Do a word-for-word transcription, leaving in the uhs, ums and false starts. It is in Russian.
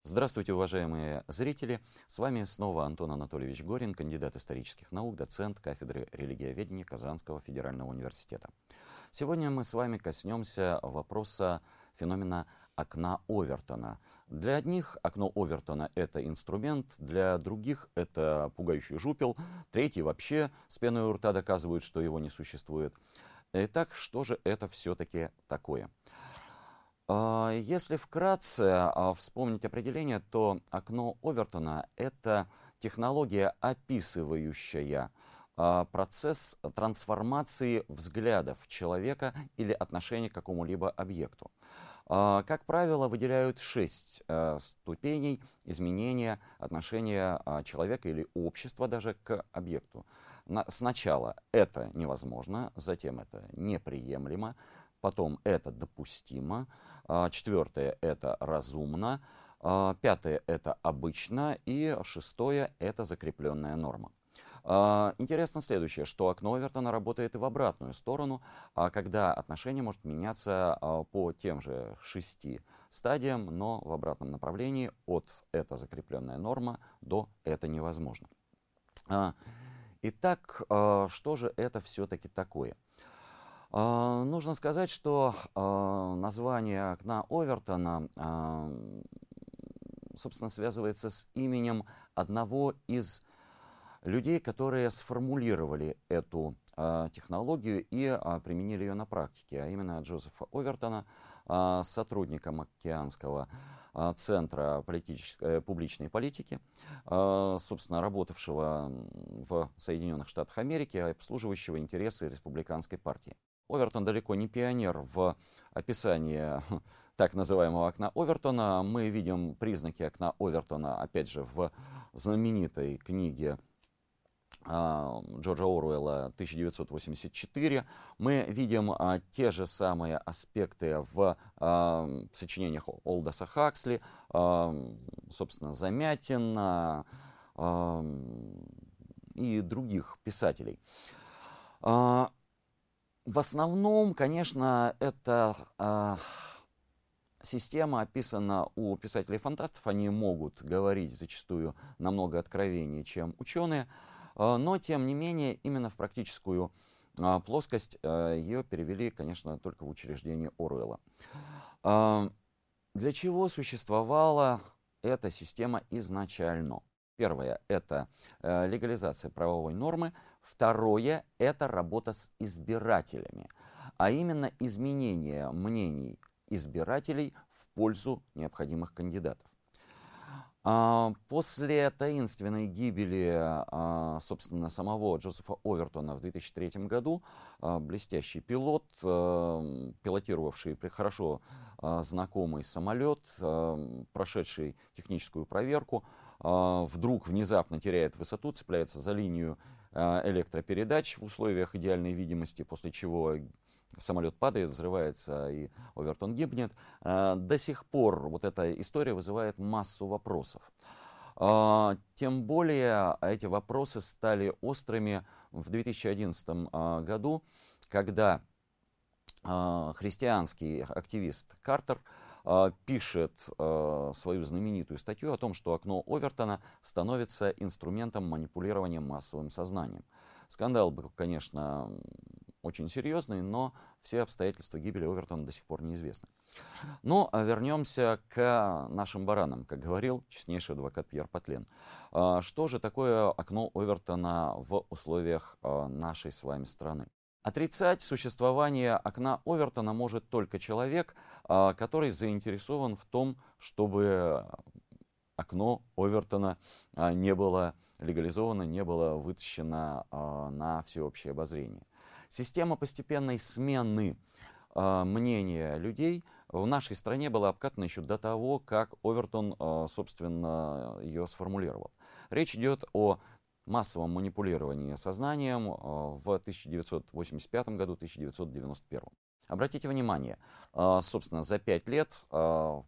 Здравствуйте, уважаемые зрители! С вами снова Антон Анатольевич Горин, кандидат исторических наук, доцент кафедры религиоведения Казанского федерального университета. Сегодня мы с вами коснемся вопроса феномена окна Овертона. Для одних окно Овертона — это инструмент, для других это пугающий жупел, третьи вообще с пеной у рта доказывают, что его не существует. Итак, что же это все-таки такое? Если вкратце вспомнить определение, то окно Овертона — это технология, описывающая процесс трансформации взглядов человека или отношения к какому-либо объекту. Как правило, выделяют шесть ступеней изменения отношения человека или общества даже к объекту. Сначала это невозможно, затем это неприемлемо, потом это допустимо, четвертое — это разумно, пятое — это обычно, и шестое — это закрепленная норма. Интересно следующее, что окно Овертона работает и в обратную сторону, когда отношение может меняться по тем же шести стадиям, но в обратном направлении, от «это закрепленная норма» до «это невозможно». Итак, что же это все-таки такое? Uh, нужно сказать, что uh, название окна Овертона, uh, собственно, связывается с именем одного из людей, которые сформулировали эту uh, технологию и uh, применили ее на практике, а именно Джозефа Овертона, uh, сотрудником Океанского uh, центра политической, публичной политики, uh, собственно, работавшего в Соединенных Штатах Америки, обслуживающего интересы республиканской партии. Овертон далеко не пионер в описании так называемого окна Овертона. Мы видим признаки окна Овертона, опять же, в знаменитой книге Джорджа Оруэлла «тысяча девятьсот восемьдесят четыре». Мы видим а, те же самые аспекты в а, сочинениях Олдоса Хаксли, а, собственно, Замятина а, и других писателей. А, В основном, конечно, эта э, система описана у писателей-фантастов. Они могут говорить зачастую намного откровеннее, чем ученые. Э, но, тем не менее, именно в практическую э, плоскость э, ее перевели, конечно, только в учреждении Оруэлла. Э, для чего существовала эта система изначально? Первое — это э, легализация правовой нормы. Второе — это работа с избирателями, а именно изменение мнений избирателей в пользу необходимых кандидатов. А, после таинственной гибели, а, собственно, самого Джозефа Овертона в две тысячи третьем году а, блестящий пилот, а, пилотировавший хорошо а, знакомый самолет, а, прошедший техническую проверку, а, вдруг внезапно теряет высоту, цепляется за линию а, электропередач в условиях идеальной видимости, после чего самолет падает, взрывается, и Овертон гибнет. До сих пор вот эта история вызывает массу вопросов. Тем более эти вопросы стали острыми в две тысячи одиннадцатом году, когда христианский активист Картер пишет свою знаменитую статью о том, что окно Овертона становится инструментом манипулирования массовым сознанием. Скандал был, конечно, очень серьезный, но все обстоятельства гибели Овертона до сих пор неизвестны. Но вернемся к нашим баранам, как говорил честнейший адвокат Пьер Патлен. Что же такое окно Овертона в условиях нашей с вами страны? Отрицать существование окна Овертона может только человек, который заинтересован в том, чтобы окно Овертона не было легализовано, не было вытащено на всеобщее обозрение. Система постепенной смены мнения людей в нашей стране была обкатана еще до того, как Овертон, собственно, ее сформулировал. Речь идет о массовом манипулировании сознанием в тысяча девятьсот восемьдесят пятом году — тысяча девятьсот девяносто первом. Обратите внимание, собственно, за пять лет